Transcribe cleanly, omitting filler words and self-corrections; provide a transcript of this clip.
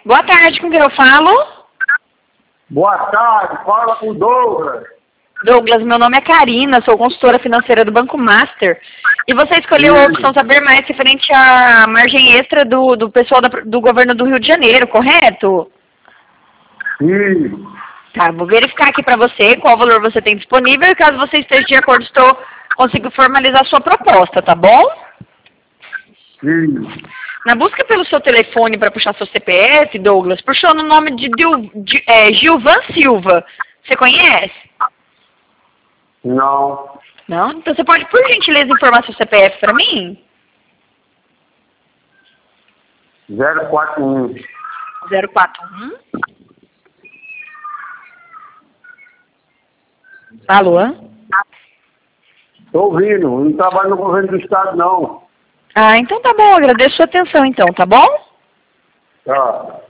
Boa tarde, com quem eu falo? Boa tarde, fala com o Douglas. Douglas, meu nome é Karina, sou consultora financeira do Banco Master. E você escolheu a opção Saber Mais referente à margem extra do pessoal do governo do Rio de Janeiro, correto? Sim. Tá, vou verificar aqui para você qual valor você tem disponível e caso você esteja de acordo, consigo formalizar sua proposta, tá bom? Sim. Na busca pelo seu telefone para puxar seu CPF, Douglas, puxou no nome de Gilvan Silva. Você conhece? Não. Não? Então você pode, por gentileza, informar seu CPF para mim? 041. 041. Alô? Tô ouvindo, não trabalho no governo do estado, não. Ah, então tá bom, agradeço sua atenção então, tá bom? Tá.